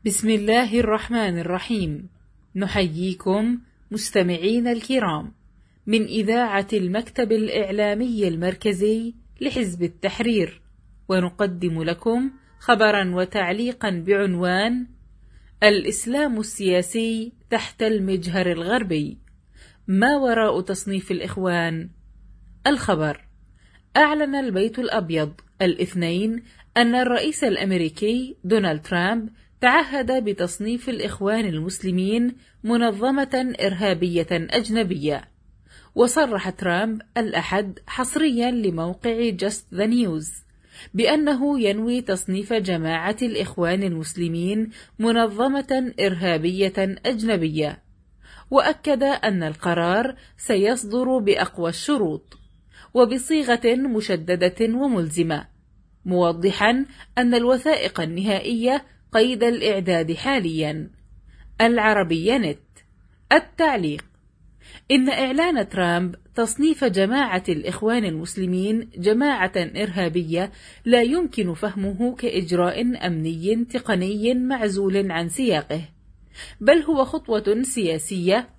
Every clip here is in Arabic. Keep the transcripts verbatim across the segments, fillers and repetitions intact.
بسم الله الرحمن الرحيم. نحييكم مستمعين الكرام من إذاعة المكتب الإعلامي المركزي لحزب التحرير، ونقدم لكم خبرا وتعليقا بعنوان: الإسلام السياسي تحت المجهر الغربي، ما وراء تصنيف الإخوان؟ الخبر: أعلن البيت الأبيض الاثنين أن الرئيس الأمريكي دونالد ترامب تعهد بتصنيف الإخوان المسلمين منظمة إرهابية أجنبية. وصرح ترامب الأحد حصريا لموقع Just the News بأنه ينوي تصنيف جماعة الإخوان المسلمين منظمة إرهابية أجنبية، وأكد أن القرار سيصدر بأقوى الشروط وبصيغة مشددة وملزمة، موضحا أن الوثائق النهائية قيد الإعداد حاليا. العربية نت. التعليق: إن إعلان ترامب تصنيف جماعة الإخوان المسلمين جماعة إرهابية لا يمكن فهمه كإجراء أمني تقني معزول عن سياقه، بل هو خطوة سياسية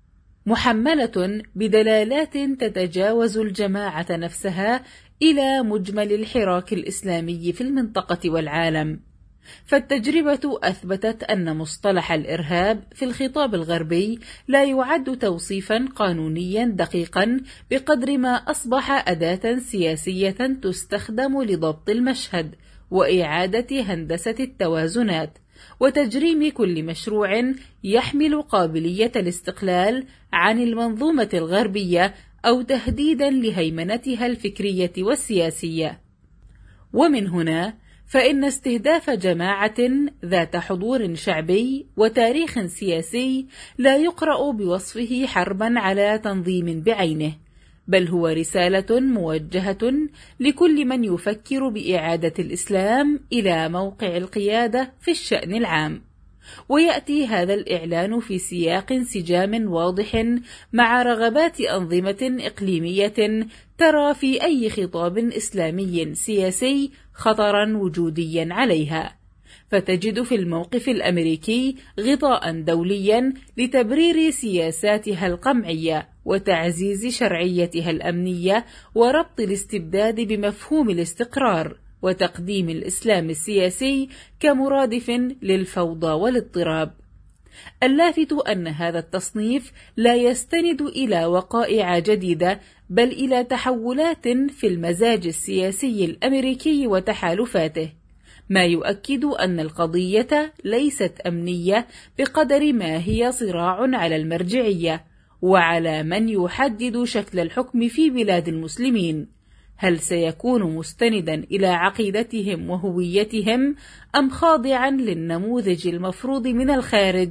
محملة بدلالات تتجاوز الجماعة نفسها إلى مجمل الحراك الإسلامي في المنطقة والعالم. فالتجربة أثبتت أن مصطلح الإرهاب في الخطاب الغربي لا يعد توصيفا قانونيا دقيقا بقدر ما أصبح أداة سياسية تستخدم لضبط المشهد وإعادة هندسة التوازنات وتجريم كل مشروع يحمل قابلية الاستقلال عن المنظومة الغربية أو تهديدا لهيمنتها الفكرية والسياسية. ومن هنا فإن استهداف جماعة ذات حضور شعبي وتاريخ سياسي لا يقرأ بوصفه حربا على تنظيم بعينه، بل هو رسالة موجهة لكل من يفكر بإعادة الإسلام إلى موقع القيادة في الشأن العام. ويأتي هذا الإعلان في سياق انسجام واضح مع رغبات أنظمة إقليمية ترى في أي خطاب إسلامي سياسي خطرا وجوديا عليها، فتجد في الموقف الأمريكي غطاء دوليا لتبرير سياساتها القمعية وتعزيز شرعيتها الأمنية وربط الاستبداد بمفهوم الاستقرار وتقديم الإسلام السياسي كمرادف للفوضى والاضطراب. اللافت أن هذا التصنيف لا يستند إلى وقائع جديدة، بل إلى تحولات في المزاج السياسي الأمريكي وتحالفاته، ما يؤكد أن القضية ليست أمنية بقدر ما هي صراع على المرجعية وعلى من يحدد شكل الحكم في بلاد المسلمين. هل سيكون مستندا إلى عقيدتهم وهويتهم أم خاضعا للنموذج المفروض من الخارج؟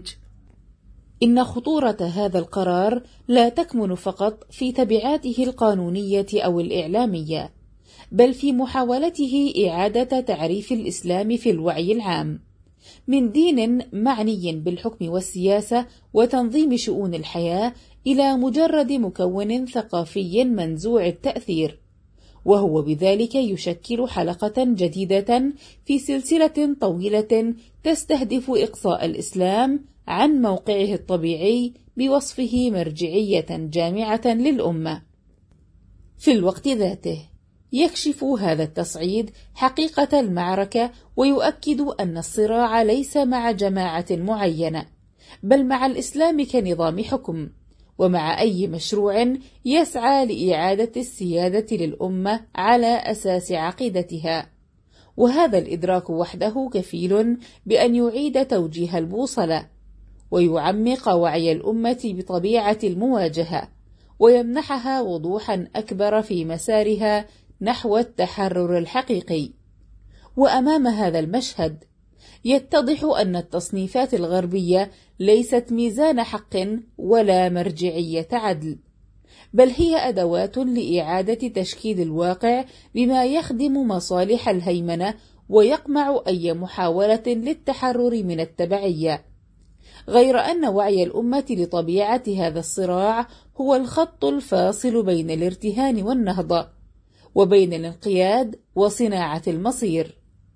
إن خطورة هذا القرار لا تكمن فقط في تبعاته القانونية أو الإعلامية، بل في محاولته إعادة تعريف الإسلام في الوعي العام من دين معني بالحكم والسياسة وتنظيم شؤون الحياة إلى مجرد مكون ثقافي منزوع التأثير، وهو بذلك يشكل حلقة جديدة في سلسلة طويلة تستهدف إقصاء الإسلام عن موقعه الطبيعي بوصفه مرجعية جامعة للأمة. في الوقت ذاته يكشف هذا التصعيد حقيقة المعركة، ويؤكد أن الصراع ليس مع جماعة معينة، بل مع الإسلام كنظام حكم، ومع أي مشروع يسعى لإعادة السيادة للأمة على أساس عقيدتها. وهذا الإدراك وحده كفيل بأن يعيد توجيه البوصلة ويعمق وعي الأمة بطبيعة المواجهة، ويمنحها وضوحا أكبر في مسارها نحو التحرر الحقيقي. وأمام هذا المشهد يتضح أن التصنيفات الغربية ليست ميزان حق ولا مرجعية عدل، بل هي أدوات لإعادة تشكيل الواقع بما يخدم مصالح الهيمنة ويقمع أي محاولة للتحرر من التبعية. غير أن وعي الأمة لطبيعة هذا الصراع هو الخط الفاصل بين الارتهان والنهضة، وبين الانقياد وصناعة المصير.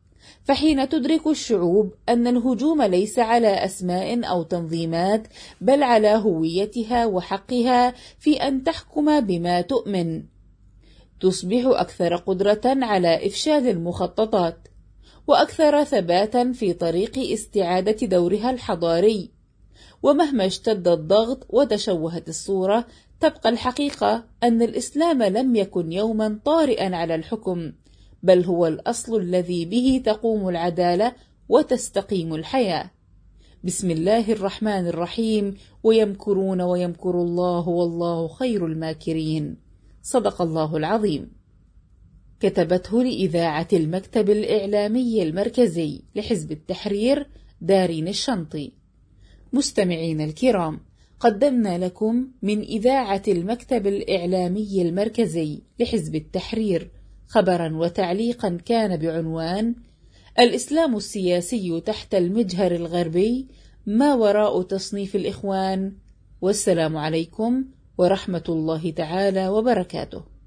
فحين تدرك الشعوب أن الهجوم ليس على أسماء أو تنظيمات، بل على هويتها وحقها في أن تحكم بما تؤمن، تصبح أكثر قدرة على إفشال المخططات، وأكثر ثباتا في طريق استعادة دورها الحضاري. ومهما اشتد الضغط وتشوهت الصورة، تبقى الحقيقة أن الإسلام لم يكن يوما طارئا على الحكم، بل هو الأصل الذي به تقوم العدالة وتستقيم الحياة. بسم الله الرحمن الرحيم. ويمكرون ويمكر الله والله خير الماكرين. صدق الله العظيم. كتبته لإذاعة المكتب الإعلامي المركزي لحزب التحرير دارين الشنطي. مستمعين الكرام، قدمنا لكم من إذاعة المكتب الإعلامي المركزي لحزب التحرير خبرا وتعليقا كان بعنوان: الإسلام السياسي تحت المجهر الغربي، ما وراء تصنيف الإخوان. والسلام عليكم ورحمة الله تعالى وبركاته.